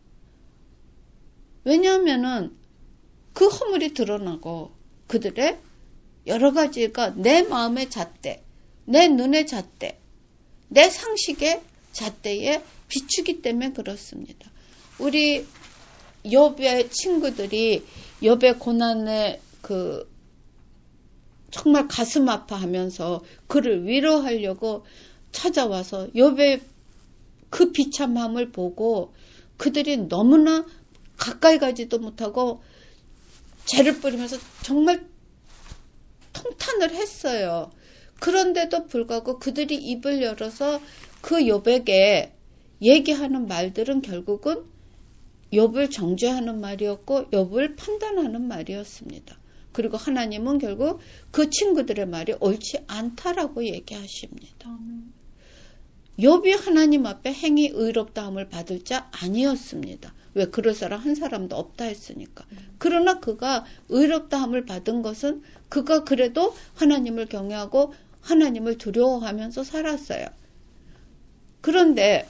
왜냐하면은 그 허물이 드러나고 그들의 여러 가지가 내 마음의 잣대, 내 눈의 잣대, 내 상식의 잣대에 비추기 때문에 그렇습니다. 우리 욥의 친구들이 욥의 고난에 그 정말 가슴 아파하면서 그를 위로하려고 찾아와서 욥의 그 비참함을 보고 그들이 너무나 가까이 가지도 못하고 죄를 뿌리면서 정말 통탄을 했어요. 그런데도 불구하고 그들이 입을 열어서 그 욥에게 얘기하는 말들은 결국은 욥을 정죄하는 말이었고 욥을 판단하는 말이었습니다. 그리고 하나님은 결국 그 친구들의 말이 옳지 않다라고 얘기하십니다. 욥이 하나님 앞에 행히 의롭다함을 받을 자 아니었습니다. 왜? 그럴 사람 한 사람도 없다 했으니까. 그러나 그가 의롭다함을 받은 것은 그가 그래도 하나님을 경외하고 하나님을 두려워하면서 살았어요. 그런데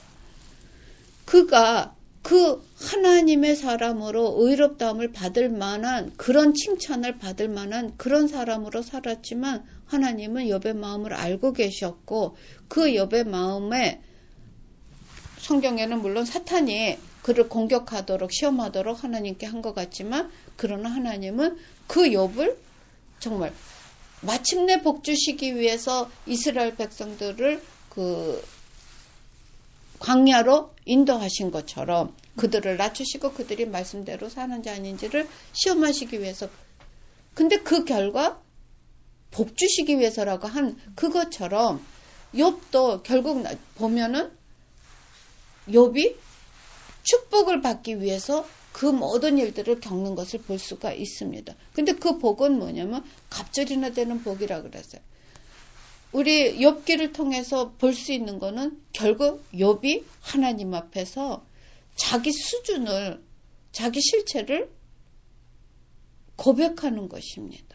그가 그 하나님의 사람으로 의롭다함을 받을 만한 그런 칭찬을 받을 만한 그런 사람으로 살았지만 하나님은 욥의 마음을 알고 계셨고 그 욥의 마음에 성경에는 물론 사탄이 그를 공격하도록 시험하도록 하나님께 한 것 같지만 그러나 하나님은 그 욥을 정말 마침내 복주시기 위해서 이스라엘 백성들을 그 광야로 인도하신 것처럼 그들을 낮추시고 그들이 말씀대로 사는지 아닌지를 시험하시기 위해서. 근데 그 결과 복 주시기 위해서라고 한 그것처럼 욥도 결국 보면은 욥이 축복을 받기 위해서 그 모든 일들을 겪는 것을 볼 수가 있습니다. 근데 그 복은 뭐냐면 갑절이나 되는 복이라 그랬어요. 우리 욥기를 통해서 볼 수 있는 거는 결국 욥이 하나님 앞에서 자기 수준을, 자기 실체를 고백하는 것입니다.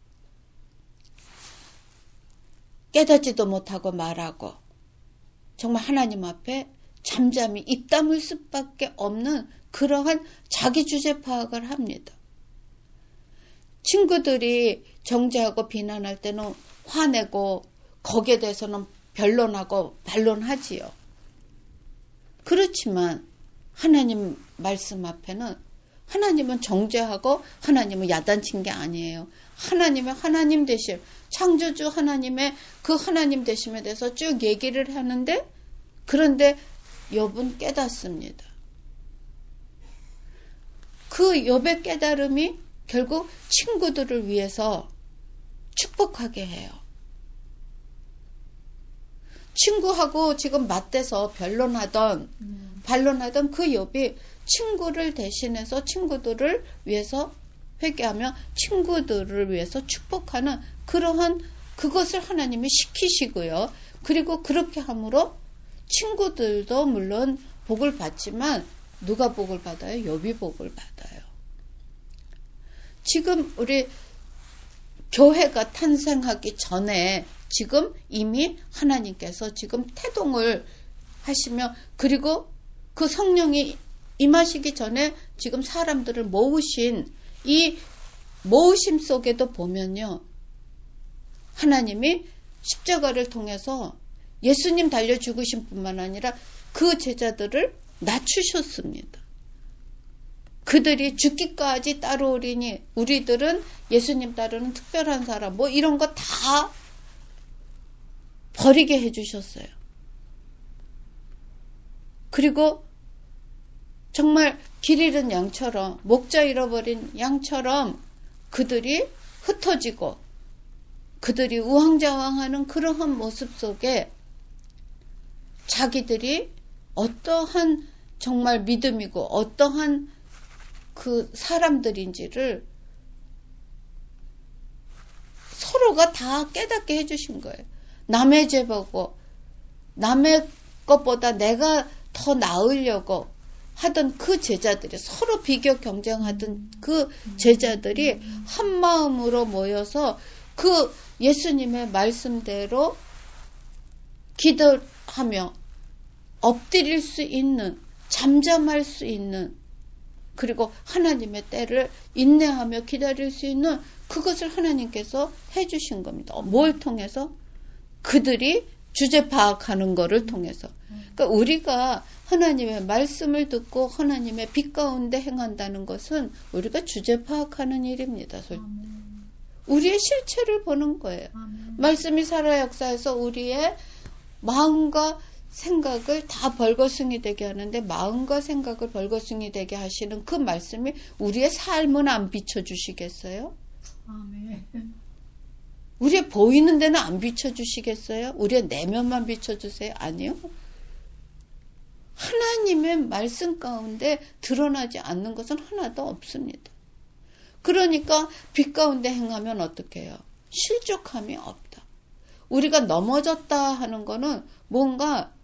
깨닫지도 못하고 말하고 정말 하나님 앞에 잠잠히 입 다물 수밖에 없는 그러한 자기 주제 파악을 합니다. 친구들이 정죄하고 비난할 때는 화내고 거기에 대해서는 변론하고 반론하지요. 그렇지만 하나님 말씀 앞에는 하나님은 정죄하고 하나님은 야단친 게 아니에요. 하나님의 하나님 되심, 창조주 하나님의 그 하나님 되심에 대해서 쭉 얘기를 하는데 그런데 욥은 깨닫습니다. 그 욥의 깨달음이 결국 친구들을 위해서 축복하게 해요. 친구하고 지금 맞대서 변론하던 음. 반론하던 그 욥이 친구를 대신해서 친구들을 위해서 회개하며 친구들을 위해서 축복하는 그러한 그것을 하나님이 시키시고요. 그리고 그렇게 함으로 친구들도 물론 복을 받지만 누가 복을 받아요? 욥이 복을 받아요. 지금 우리 교회가 탄생하기 전에 지금 이미 하나님께서 지금 태동을 하시며, 그리고 그 성령이 임하시기 전에 지금 사람들을 모으신 이 모으심 속에도 보면요, 하나님이 십자가를 통해서 예수님 달려 죽으신 뿐만 아니라 그 제자들을 낮추셨습니다. 그들이 죽기까지 따르오리니 우리들은 예수님 따르는 특별한 사람, 뭐 이런 거 다 버리게 해주셨어요. 그리고 정말 길 잃은 양처럼, 목자 잃어버린 양처럼 그들이 흩어지고 그들이 우왕좌왕하는 그러한 모습 속에 자기들이 어떠한 정말 믿음이고 어떠한 그 사람들인지를 서로가 다 깨닫게 해주신 거예요. 남의 죄 보고 남의 것보다 내가 더 나으려고 하던 그 제자들이, 서로 비교 경쟁하던 그 제자들이 한 마음으로 모여서 그 예수님의 말씀대로 기도하며 엎드릴 수 있는, 잠잠할 수 있는, 그리고 하나님의 때를 인내하며 기다릴 수 있는 그것을 하나님께서 해주신 겁니다. 뭘 통해서? 그들이 주제 파악하는 것을 통해서. 그러니까 우리가 하나님의 말씀을 듣고 하나님의 빛 가운데 행한다는 것은 우리가 주제 파악하는 일입니다. 우리의 실체를 보는 거예요. 말씀이 살아 역사에서 우리의 마음과 생각을 다 벌거숭이 되게 하는데, 마음과 생각을 벌거숭이 되게 하시는 그 말씀이 우리의 삶은 안 비춰주시겠어요? 아멘. 우리의 보이는 데는 안 비춰주시겠어요? 우리의 내면만 비춰주세요? 아니요. 하나님의 말씀 가운데 드러나지 않는 것은 하나도 없습니다. 그러니까 빛 가운데 행하면 어떻게 해요? 실족함이 없다. 우리가 넘어졌다 하는 거는 뭔가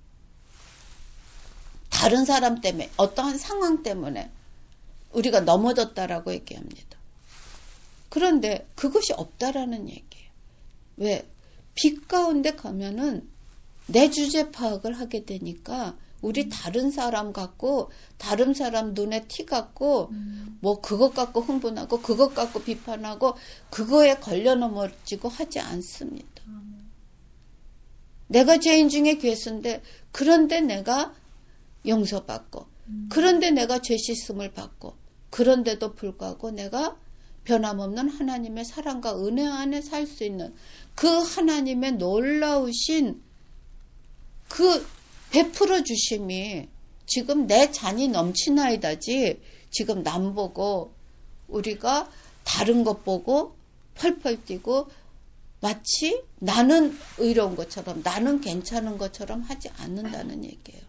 다른 사람 때문에, 어떠한 상황 때문에 우리가 넘어졌다라고 얘기합니다. 그런데 그것이 없다라는 얘기예요. 왜? 빛 가운데 가면은 내 주제 파악을 하게 되니까 우리 다른 사람 같고, 다른 사람 눈에 티 같고, 음. 뭐 그것 갖고 흥분하고 그것 갖고 비판하고 그거에 걸려 넘어지고 하지 않습니다. 음. 내가 죄인 중에 괴수인데, 그런데 내가 용서받고, 음. 그런데 내가 죄 씻음을 받고, 그런데도 불구하고 내가 변함없는 하나님의 사랑과 은혜 안에 살 수 있는 그 하나님의 놀라우신 그 베풀어 주심이 지금 내 잔이 넘치나이다지, 지금 남 보고 우리가 다른 것 보고 펄펄 뛰고 마치 나는 의로운 것처럼, 나는 괜찮은 것처럼 하지 않는다는 얘기예요.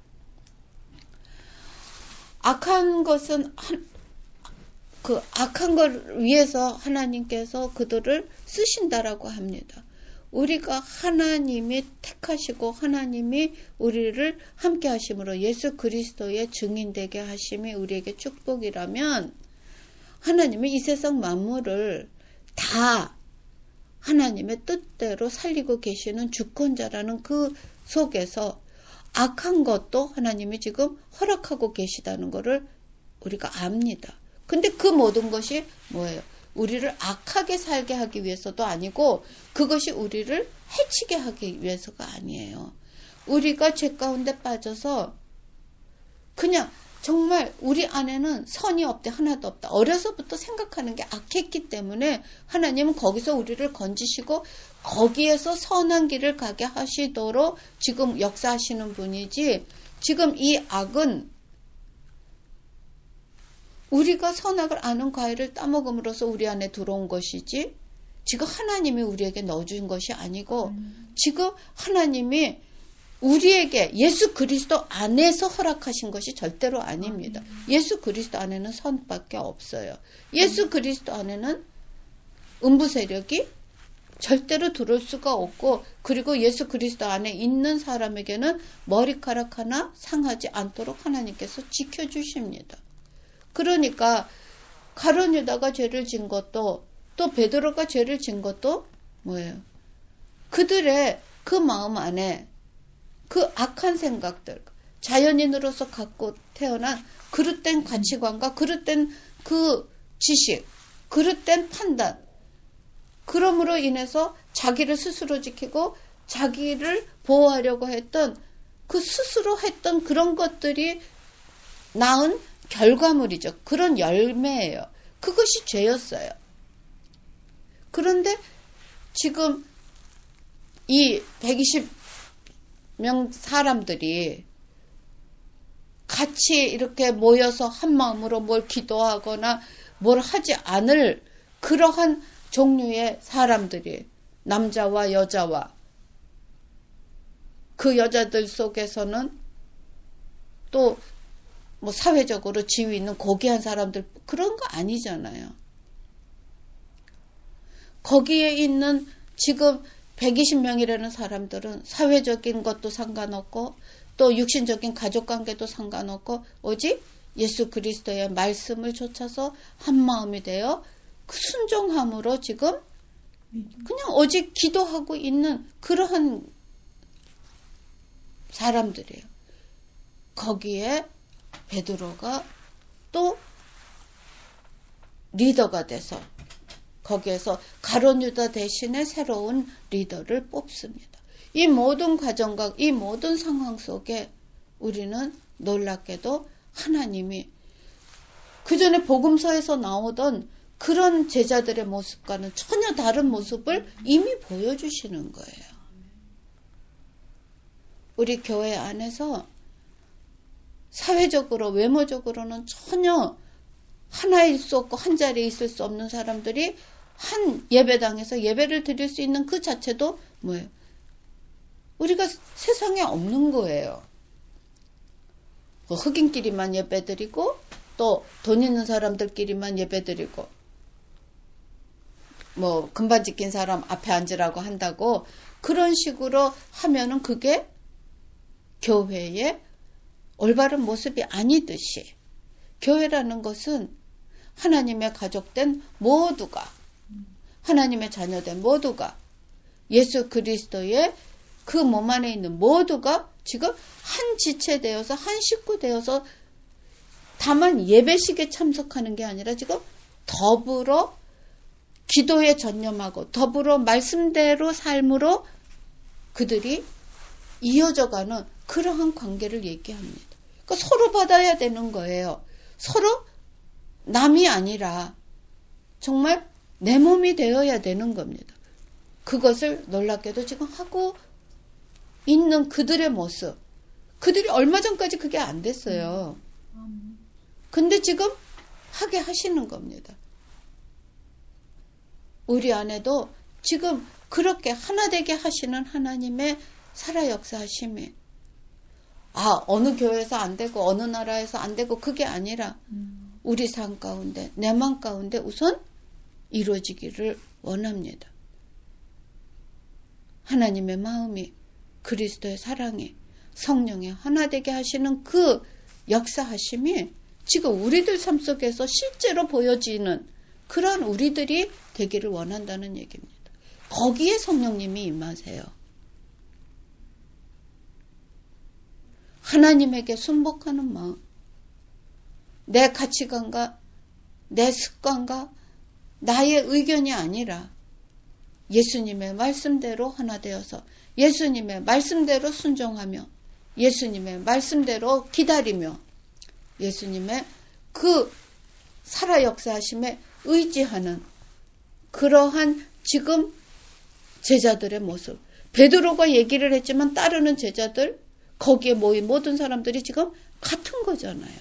악한 것은 한, 그 악한 걸 위해서 하나님께서 그들을 쓰신다라고 합니다. 우리가 하나님이 택하시고 하나님이 우리를 함께 하심으로 예수 그리스도의 증인 되게 하심이 우리에게 축복이라면, 하나님이 이 세상 만물을 다 하나님의 뜻대로 살리고 계시는 주권자라는 그 속에서 악한 것도 하나님이 지금 허락하고 계시다는 것을 우리가 압니다. 근데 그 모든 것이 뭐예요? 우리를 악하게 살게 하기 위해서도 아니고, 그것이 우리를 해치게 하기 위해서가 아니에요. 우리가 죄 가운데 빠져서 그냥 정말 우리 안에는 선이 없대, 하나도 없다. 어려서부터 생각하는 게 악했기 때문에 하나님은 거기서 우리를 건지시고 거기에서 선한 길을 가게 하시도록 지금 역사하시는 분이지, 지금 이 악은 우리가 선악을 아는 과일을 따먹음으로써 우리 안에 들어온 것이지, 지금 하나님이 우리에게 넣어준 것이 아니고, 음. 지금 하나님이 우리에게 예수 그리스도 안에서 허락하신 것이 절대로 아닙니다. 음. 예수 그리스도 안에는 선밖에 없어요. 예수 음. 그리스도 안에는 음부 세력이 절대로 들어올 수가 없고, 그리고 예수 그리스도 안에 있는 사람에게는 머리카락 하나 상하지 않도록 하나님께서 지켜주십니다. 그러니까 가룟 유다가 죄를 진 것도 또 베드로가 죄를 진 것도 뭐예요? 그들의 그 마음 안에 그 악한 생각들, 자연인으로서 갖고 태어난 그릇된 가치관과 그릇된 그 지식, 그릇된 판단, 그럼으로 인해서 자기를 스스로 지키고 자기를 보호하려고 했던 그 스스로 했던 그런 것들이 낳은 결과물이죠. 그런 열매예요. 그것이 죄였어요. 그런데 지금 이 백이십 명 사람들이 같이 이렇게 모여서 한 마음으로 뭘 기도하거나 뭘 하지 않을 그러한 종류의 사람들이, 남자와 여자와 그 여자들 속에서는 또 뭐 사회적으로 지위 있는 고귀한 사람들, 그런 거 아니잖아요. 거기에 있는 지금 백이십 명이라는 사람들은 사회적인 것도 상관없고 또 육신적인 가족관계도 상관없고 오직 예수 그리스도의 말씀을 좇아서 한마음이 되어 그 순종함으로 지금 그냥 오직 기도하고 있는 그러한 사람들이에요. 거기에 베드로가 또 리더가 돼서 거기에서 가룟 유다 대신에 새로운 리더를 뽑습니다. 이 모든 과정과 이 모든 상황 속에 우리는 놀랍게도 하나님이 그 전에 복음서에서 나오던 그런 제자들의 모습과는 전혀 다른 모습을 이미 보여주시는 거예요. 우리 교회 안에서 사회적으로 외모적으로는 전혀 하나일 수 없고 한 자리에 있을 수 없는 사람들이 한 예배당에서 예배를 드릴 수 있는 그 자체도 뭐예요? 우리가 세상에 없는 거예요. 흑인끼리만 예배드리고 또 돈 있는 사람들끼리만 예배드리고 뭐 금반지 낀 사람 앞에 앉으라고 한다고 그런 식으로 하면은 그게 교회의 올바른 모습이 아니듯이 교회라는 것은 하나님의 가족된 모두가 하나님의 자녀된 모두가 예수 그리스도의 그 몸 안에 있는 모두가 지금 한 지체 되어서 한 식구 되어서 다만 예배식에 참석하는 게 아니라 지금 더불어 기도에 전념하고 더불어 말씀대로 삶으로 그들이 이어져가는 그러한 관계를 얘기합니다. 그러니까 서로 받아야 되는 거예요. 서로 남이 아니라 정말 내 몸이 되어야 되는 겁니다. 그것을 놀랍게도 지금 하고 있는 그들의 모습. 그들이 얼마 전까지 그게 안 됐어요. 근데 지금 하게 하시는 겁니다. 우리 안에도 지금 그렇게 하나 되게 하시는 하나님의 살아 역사하심이 아 어느 교회에서 안 되고 어느 나라에서 안 되고 그게 아니라 우리 삶 가운데 내 마음 가운데 우선 이루어지기를 원합니다. 하나님의 마음이 그리스도의 사랑이 성령의 하나 되게 하시는 그 역사하심이 지금 우리들 삶 속에서 실제로 보여지는 그런 우리들이 되기를 원한다는 얘기입니다. 거기에 성령님이 임하세요. 하나님에게 순복하는 마음, 내 가치관과 내 습관과 나의 의견이 아니라 예수님의 말씀대로 하나 되어서 예수님의 말씀대로 순종하며 예수님의 말씀대로 기다리며 예수님의 그 살아 역사하심에 의지하는 그러한 지금 제자들의 모습. 베드로가 얘기를 했지만 따르는 제자들 거기에 모인 모든 사람들이 지금 같은 거잖아요.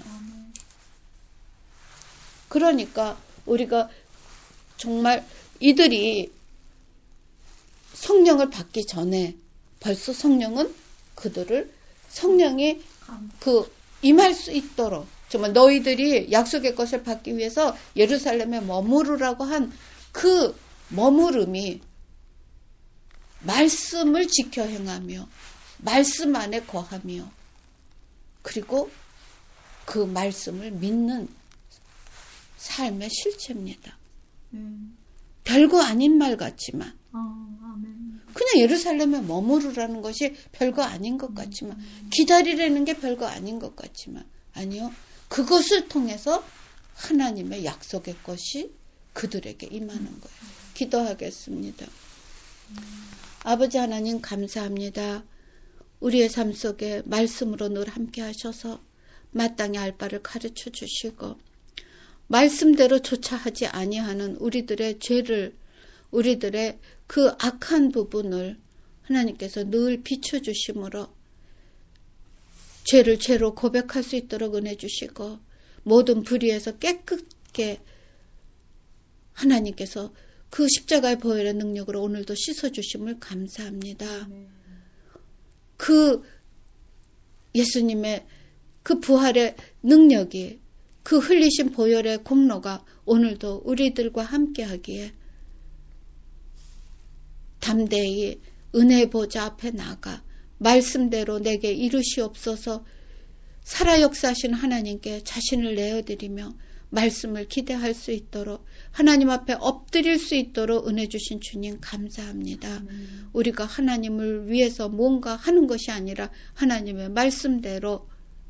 그러니까 우리가 정말 이들이 성령을 받기 전에 벌써 성령은 그들을 성령이 그 임할 수 있도록 정말 너희들이 약속의 것을 받기 위해서 예루살렘에 머무르라고 한 그 머무름이 말씀을 지켜 행하며 말씀 안에 거하며 그리고 그 말씀을 믿는 삶의 실체입니다. 음. 별거 아닌 말 같지만 어, 아멘. 그냥 예루살렘에 머무르라는 것이 별거 아닌 것 같지만 기다리라는 게 별거 아닌 것 같지만 아니요. 그것을 통해서 하나님의 약속의 것이 그들에게 임하는 거예요. 기도하겠습니다. 아버지 하나님 감사합니다. 우리의 삶 속에 말씀으로 늘 함께 하셔서 마땅히 알 바를 가르쳐 주시고 말씀대로 조차하지 아니하는 우리들의 죄를 우리들의 그 악한 부분을 하나님께서 늘 비춰주심으로 죄를 죄로 고백할 수 있도록 은혜 주시고 모든 불의에서 깨끗게 하나님께서 그 십자가의 보혈의 능력으로 오늘도 씻어주심을 감사합니다. 그 예수님의 그 부활의 능력이 그 흘리신 보혈의 공로가 오늘도 우리들과 함께하기에 담대히 은혜의 보좌 앞에 나가 말씀대로 내게 이루시옵소서. 살아 역사하신 하나님께 자신을 내어드리며 말씀을 기대할 수 있도록 하나님 앞에 엎드릴 수 있도록 은혜 주신 주님 감사합니다. 음. 우리가 하나님을 위해서 뭔가 하는 것이 아니라 하나님의 말씀대로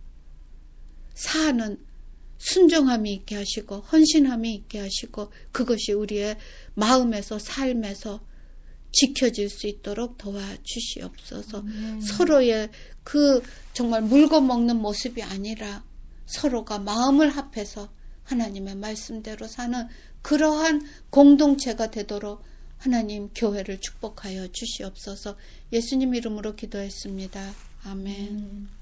사는 순종함이 있게 하시고 헌신함이 있게 하시고 그것이 우리의 마음에서 삶에서 지켜질 수 있도록 도와주시옵소서. 음. 서로의 그 정말 물고 먹는 모습이 아니라 서로가 마음을 합해서 하나님의 말씀대로 사는 그러한 공동체가 되도록 하나님 교회를 축복하여 주시옵소서. 예수님 이름으로 기도했습니다. 아멘. 음.